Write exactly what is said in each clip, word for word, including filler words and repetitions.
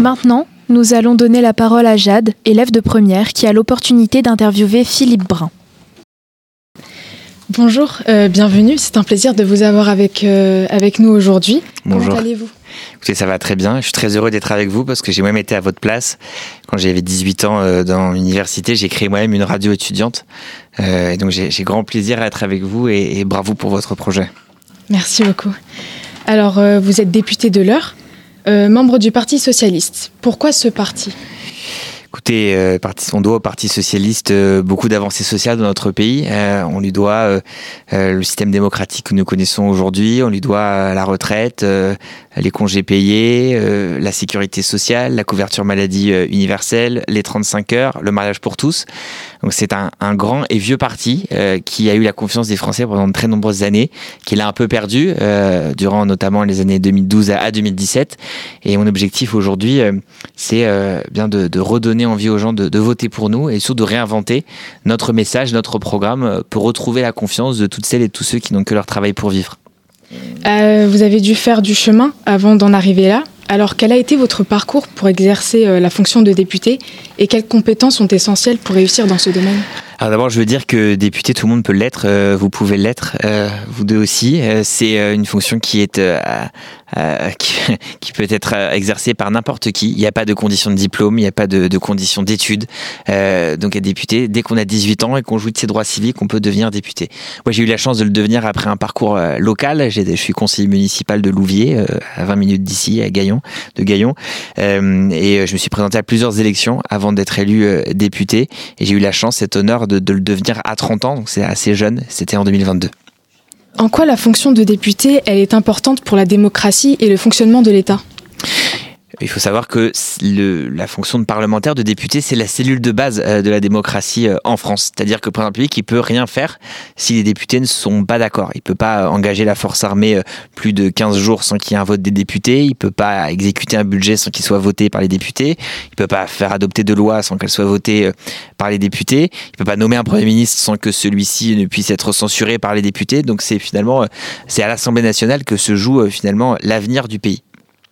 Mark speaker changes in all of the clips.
Speaker 1: Maintenant, nous allons donner la parole à Jade, élève de première, qui a l'opportunité d'interviewer Philippe Brun.
Speaker 2: Bonjour, euh, bienvenue. C'est un plaisir de vous avoir avec, euh, avec nous aujourd'hui.
Speaker 3: Bonjour.
Speaker 2: Comment allez-vous ?
Speaker 3: Écoutez, ça va très bien. Je suis très heureux d'être avec vous parce que j'ai moi-même été à votre place. Quand j'avais dix-huit ans euh, dans l'université, j'ai créé moi-même une radio étudiante. Euh, et donc j'ai, j'ai grand plaisir à être avec vous et, et bravo pour votre projet.
Speaker 2: Merci beaucoup. Alors, euh, vous êtes député de l'Eure, euh, membre du Parti socialiste. Pourquoi ce parti ?
Speaker 3: Écoutez, euh, on doit au Parti socialiste euh, beaucoup d'avancées sociales dans notre pays. Euh, on lui doit euh, euh, le système démocratique que nous connaissons aujourd'hui. On lui doit euh, la retraite, euh, les congés payés, euh, la sécurité sociale, la couverture maladie euh, universelle, les trente-cinq heures, le mariage pour tous. Donc c'est un, un grand et vieux parti euh, qui a eu la confiance des Français pendant de très nombreuses années, qu'il a un peu perdu euh, durant notamment les années deux mille douze à deux mille dix-sept. Et mon objectif aujourd'hui, euh, c'est euh, bien de, de redonner envie aux gens de, de voter pour nous et surtout de réinventer notre message, notre programme pour retrouver la confiance de toutes celles et tous ceux qui n'ont que leur travail pour vivre.
Speaker 2: Euh, vous avez dû faire du chemin avant d'en arriver là. Alors, quel a été votre parcours pour exercer euh, la fonction de député et quelles compétences sont essentielles pour réussir dans ce domaine ?
Speaker 3: Alors d'abord, je veux dire que député, tout le monde peut l'être. Euh, vous pouvez l'être, euh, vous deux aussi. Euh, c'est euh, une fonction qui est euh, euh, qui, qui peut être exercée par n'importe qui. Il n'y a pas de condition de diplôme, il n'y a pas de, de condition d'études. Euh, donc être député, dès qu'on a dix-huit ans et qu'on jouit de ses droits civiques, on peut devenir député. Moi, j'ai eu la chance de le devenir après un parcours euh, local. J'ai, je suis conseiller municipal de Louviers, euh, à vingt minutes d'ici, à Gaillon, de Gaillon. Euh, et je me suis présenté à plusieurs élections avant d'être élu euh, député. Et j'ai eu la chance, cet honneur de, de le devenir à trente ans. Donc c'est assez jeune. C'était en deux mille vingt-deux.
Speaker 2: En quoi la fonction de député, elle est importante pour la démocratie et le fonctionnement de l'État ?
Speaker 3: Il faut savoir que le, la fonction de parlementaire, de député, c'est la cellule de base de la démocratie en France. C'est-à-dire que le président de la République, il peut rien faire si les députés ne sont pas d'accord. Il peut pas engager la force armée plus de quinze jours sans qu'il y ait un vote des députés. Il peut pas exécuter un budget sans qu'il soit voté par les députés. Il peut pas faire adopter de loi sans qu'elle soit votée par les députés. Il peut pas nommer un premier ministre sans que celui-ci ne puisse être censuré par les députés. Donc c'est finalement, c'est à l'Assemblée nationale que se joue finalement l'avenir du pays.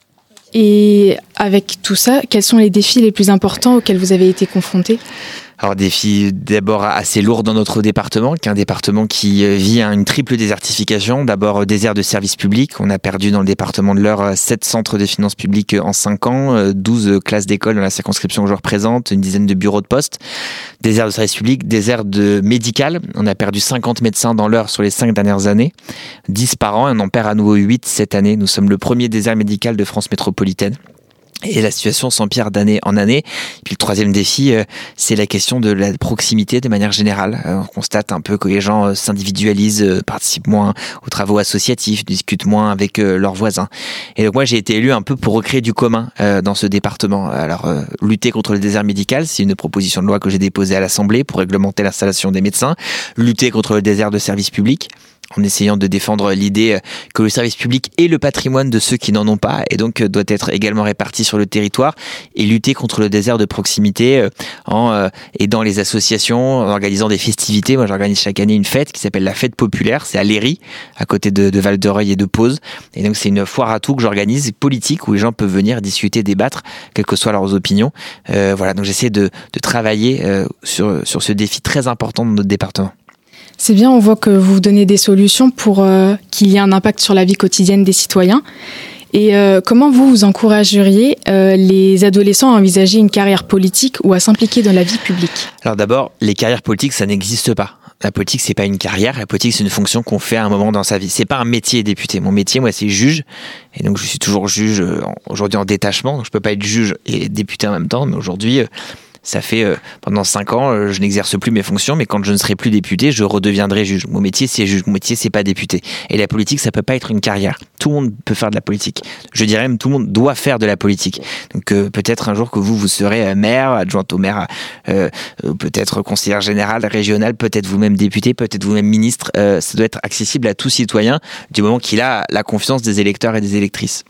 Speaker 2: Et avec tout ça, quels sont les défis les plus importants auxquels vous avez été confrontés ?
Speaker 3: Alors, défi d'abord assez lourd dans notre département, qui est un département qui vit une triple désertification. D'abord, désert de services publics. On a perdu dans le département de l'Eure sept centres de finances publiques en cinq ans, douze classes d'école dans la circonscription où je représente, une dizaine de bureaux de poste. Désert de services publics, désert de médical. On a perdu cinquante médecins dans l'Eure sur les cinq dernières années, dix par an, et on en perd à nouveau huit cette année. Nous sommes le premier désert médical de France métropolitaine. Et la situation s'empire d'année en année. Et puis le troisième défi, euh, c'est la question de la proximité de manière générale. Euh, on constate un peu que les gens euh, s'individualisent, euh, participent moins aux travaux associatifs, discutent moins avec euh, leurs voisins. Et donc moi, j'ai été élu un peu pour recréer du commun euh, dans ce département. Alors, euh, lutter contre le désert médical, c'est une proposition de loi que j'ai déposée à l'Assemblée pour réglementer l'installation des médecins. Lutter contre le désert de services publics, en essayant de défendre l'idée que le service public est le patrimoine de ceux qui n'en ont pas et donc doit être également réparti sur le territoire, et lutter contre le désert de proximité en aidant les associations, en organisant des festivités. Moi, j'organise chaque année une fête qui s'appelle la Fête Populaire, c'est à Léry, à côté de, de Val-de-Reuil et de Pose, et donc c'est une foire à tout que j'organise, politique, où les gens peuvent venir discuter, débattre, quelles que soient leurs opinions. Euh, voilà, donc j'essaie de, de travailler euh, sur, sur ce défi très important de notre département.
Speaker 2: C'est bien, on voit que vous donnez des solutions pour euh, qu'il y ait un impact sur la vie quotidienne des citoyens. Et euh, comment vous, vous encourageriez euh, les adolescents à envisager une carrière politique ou à s'impliquer dans la vie publique ?
Speaker 3: Alors d'abord, les carrières politiques, ça n'existe pas. La politique, c'est pas une carrière. La politique, c'est une fonction qu'on fait à un moment dans sa vie. C'est pas un métier, député. Mon métier, moi, c'est juge. Et donc, je suis toujours juge euh, aujourd'hui en détachement. Donc, je peux pas être juge et député en même temps. Mais aujourd'hui, euh, ça fait euh, pendant cinq ans, euh, je n'exerce plus mes fonctions, mais quand je ne serai plus député, je redeviendrai juge. Mon métier, c'est juge. Mon métier, c'est pas député. Et la politique, ça peut pas être une carrière. Tout le monde peut faire de la politique. Je dirais même, tout le monde doit faire de la politique. Donc euh, peut-être un jour que vous, vous serez maire, adjointe au maire, euh, euh, peut-être conseillère générale, régionale, peut-être vous-même député, peut-être vous-même ministre. Euh, ça doit être accessible à tout citoyen du moment qu'il a la confiance des électeurs et des électrices.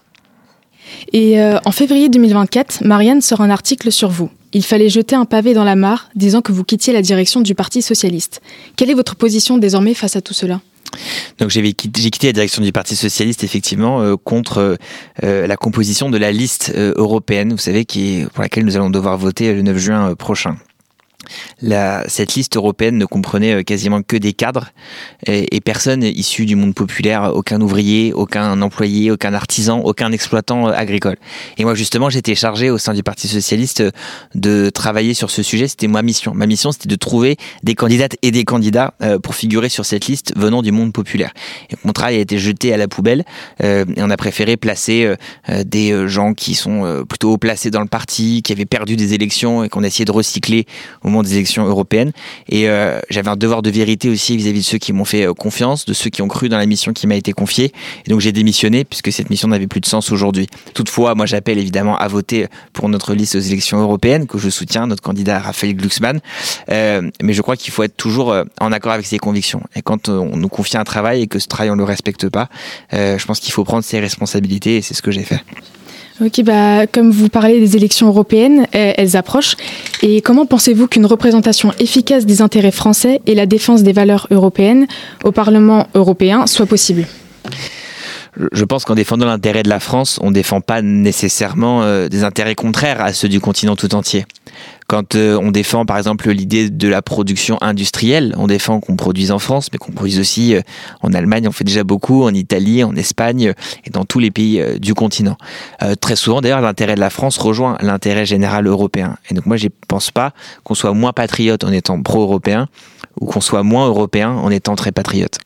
Speaker 2: Et euh, en février deux mille vingt-quatre, Marianne sort un article sur vous. Il fallait jeter un pavé dans la mare, disant que vous quittiez la direction du Parti socialiste. Quelle est votre position désormais face à tout cela ?
Speaker 3: Donc j'ai quitté, j'ai quitté la direction du Parti socialiste effectivement euh, contre euh, la composition de la liste euh, européenne, vous savez, qui est, pour laquelle nous allons devoir voter le neuf juin euh, prochain. La, cette liste européenne ne comprenait quasiment que des cadres et, et personne issu du monde populaire, aucun ouvrier, aucun employé, aucun artisan, aucun exploitant agricole. Et moi justement j'étais chargé au sein du Parti socialiste de travailler sur ce sujet, c'était ma mission. Ma mission c'était de trouver des candidates et des candidats pour figurer sur cette liste venant du monde populaire. Et mon travail a été jeté à la poubelle euh, et on a préféré placer euh, des gens qui sont plutôt haut placés dans le parti, qui avaient perdu des élections et qu'on a essayé de recycler au des élections européennes. Et euh, j'avais un devoir de vérité aussi vis-à-vis de ceux qui m'ont fait euh, confiance, de ceux qui ont cru dans la mission qui m'a été confiée. Et donc j'ai démissionné puisque cette mission n'avait plus de sens aujourd'hui. Toutefois, moi j'appelle évidemment à voter pour notre liste aux élections européennes que je soutiens, notre candidat Raphaël Glucksmann. Euh, mais je crois qu'il faut être toujours euh, en accord avec ses convictions. Et quand euh, on nous confie un travail et que ce travail on le respecte pas, euh, je pense qu'il faut prendre ses responsabilités et c'est ce que j'ai fait.
Speaker 2: Ok, bah, comme vous parlez des élections européennes, elles approchent. Et comment pensez-vous qu'une représentation efficace des intérêts français et la défense des valeurs européennes au Parlement européen soit possible ?
Speaker 3: Je pense qu'en défendant l'intérêt de la France, on ne défend pas nécessairement euh, des intérêts contraires à ceux du continent tout entier. Quand euh, on défend par exemple l'idée de la production industrielle, on défend qu'on produise en France, mais qu'on produise aussi euh, en Allemagne, on fait déjà beaucoup, en Italie, en Espagne euh, et dans tous les pays euh, du continent. Euh, très souvent d'ailleurs, l'intérêt de la France rejoint l'intérêt général européen. Et donc moi, je ne pense pas qu'on soit moins patriote en étant pro-européen ou qu'on soit moins européen en étant très patriote.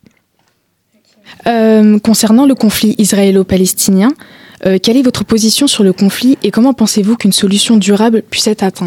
Speaker 2: Euh, concernant le conflit israélo-palestinien, euh, quelle est votre position sur le conflit et comment pensez-vous qu'une solution durable puisse être atteinte ?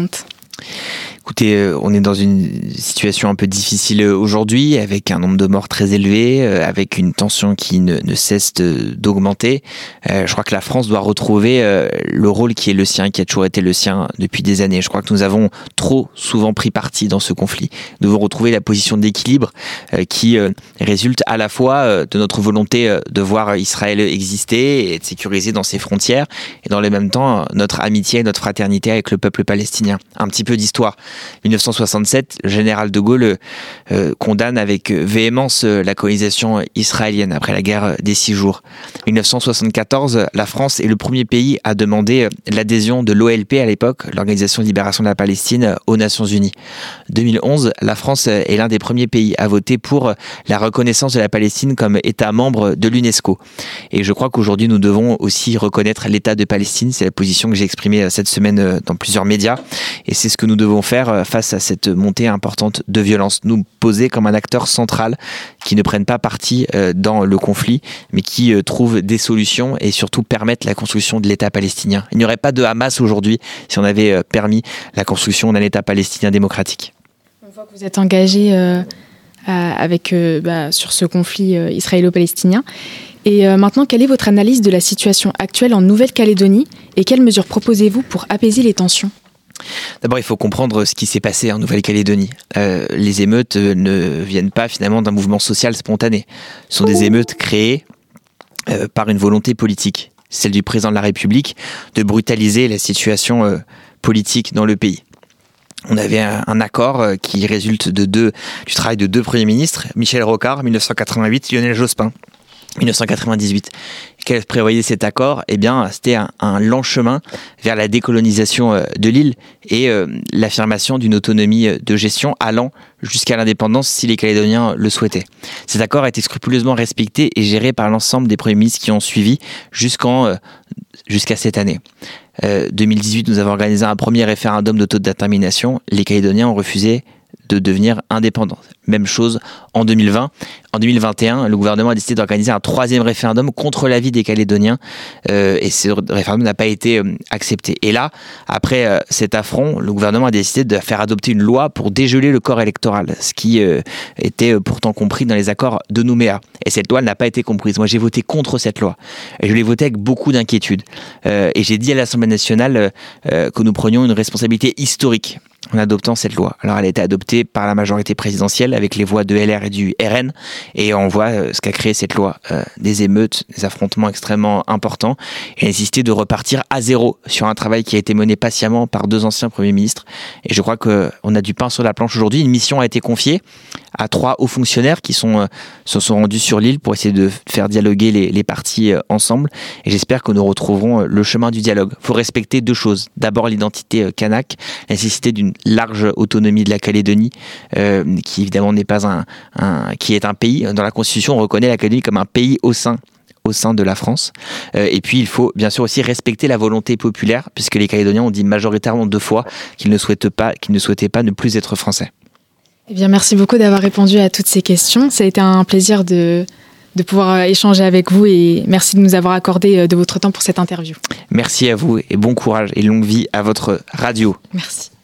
Speaker 3: Écoutez, on est dans une situation un peu difficile aujourd'hui, avec un nombre de morts très élevé, avec une tension qui ne, ne cesse d'augmenter. Euh, je crois que la France doit retrouver euh, le rôle qui est le sien, qui a toujours été le sien depuis des années. Je crois que nous avons trop souvent pris parti dans ce conflit. Nous devons retrouver la position d'équilibre euh, qui euh, résulte à la fois euh, de notre volonté euh, de voir Israël exister et de sécuriser dans ses frontières, et dans le même temps, notre amitié, notre fraternité avec le peuple palestinien. Un petit peu d'histoire. mille neuf cent soixante-sept, le général de Gaulle euh, condamne avec véhémence la colonisation israélienne après la guerre des six jours. mille neuf cent soixante-quatorze, la France est le premier pays à demander l'adhésion de l'O L P à l'époque, l'Organisation de libération de la Palestine, aux Nations Unies. deux mille onze, la France est l'un des premiers pays à voter pour la reconnaissance de la Palestine comme État membre de l'UNESCO. Et je crois qu'aujourd'hui, nous devons aussi reconnaître l'État de Palestine. C'est la position que j'ai exprimée cette semaine dans plusieurs médias. Et c'est ce que nous devons faire face à cette montée importante de violence. Nous poser comme un acteur central qui ne prenne pas parti dans le conflit, mais qui trouve des solutions et surtout permettent la construction de l'État palestinien. Il n'y aurait pas de Hamas aujourd'hui si on avait permis la construction d'un État palestinien démocratique.
Speaker 2: On voit que vous êtes engagé euh, avec, euh, bah, sur ce conflit euh, israélo-palestinien. Et euh, maintenant, quelle est votre analyse de la situation actuelle en Nouvelle-Calédonie et quelles mesures proposez-vous pour apaiser les tensions ?
Speaker 3: D'abord, il faut comprendre ce qui s'est passé en Nouvelle-Calédonie. Euh, les émeutes ne viennent pas finalement d'un mouvement social spontané. Ce sont des émeutes créées euh, par une volonté politique, celle du président de la République, de brutaliser la situation euh, politique dans le pays. On avait un, un accord qui résulte de deux, du travail de deux premiers ministres, Michel Rocard, mille neuf cent quatre-vingt-huit, Lionel Jospin, mille neuf cent quatre-vingt-dix-huit. Quel prévoyait cet accord ? Eh bien, c'était un, un lent chemin vers la décolonisation de l'île et euh, l'affirmation d'une autonomie de gestion allant jusqu'à l'indépendance si les Calédoniens le souhaitaient. Cet accord a été scrupuleusement respecté et géré par l'ensemble des premiers ministres qui ont suivi jusqu'en, euh, jusqu'à cette année. Euh, deux mille dix-huit, nous avons organisé un premier référendum d'autodétermination. Les Calédoniens ont refusé de devenir indépendants. Même chose en deux mille vingt. En deux mille vingt et un, le gouvernement a décidé d'organiser un troisième référendum contre l'avis des Calédoniens euh, et ce référendum n'a pas été euh, accepté. Et là, après euh, cet affront, le gouvernement a décidé de faire adopter une loi pour dégeler le corps électoral, ce qui euh, était pourtant compris dans les accords de Nouméa. Et cette loi n'a pas été comprise. Moi, j'ai voté contre cette loi. Et je l'ai votée avec beaucoup d'inquiétude. Euh, et j'ai dit à l'Assemblée nationale euh, que nous prenions une responsabilité historique. en adoptant cette loi. Alors elle a été adoptée par la majorité présidentielle avec les voix de L R et du R N, et on voit euh, ce qu'a créé cette loi, euh, des émeutes, des affrontements extrêmement importants, et nécessité de repartir à zéro sur un travail qui a été mené patiemment par deux anciens premiers ministres. Et je crois qu'on a du pain sur la planche aujourd'hui. Une mission a été confiée à trois hauts fonctionnaires qui sont, euh, se sont rendus sur l'île pour essayer de faire dialoguer les, les partis euh, ensemble, et j'espère que nous retrouverons le chemin du dialogue. Il faut respecter deux choses. D'abord l'identité euh, kanak, la nécessité d'une large autonomie de la Calédonie, euh, qui évidemment n'est pas un, un, qui est un pays. Dans la Constitution, on reconnaît la Calédonie comme un pays au sein au sein de la France. Euh, et puis, il faut bien sûr aussi respecter la volonté populaire, puisque les Calédoniens ont dit majoritairement deux fois qu'ils ne souhaitent pas, qu'ils ne souhaitaient pas ne plus être français.
Speaker 2: Eh bien, merci beaucoup d'avoir répondu à toutes ces questions. Ça a été un plaisir de, de pouvoir échanger avec vous, et merci de nous avoir accordé de votre temps pour cette interview.
Speaker 3: Merci à vous et bon courage et longue vie à votre radio.
Speaker 2: Merci.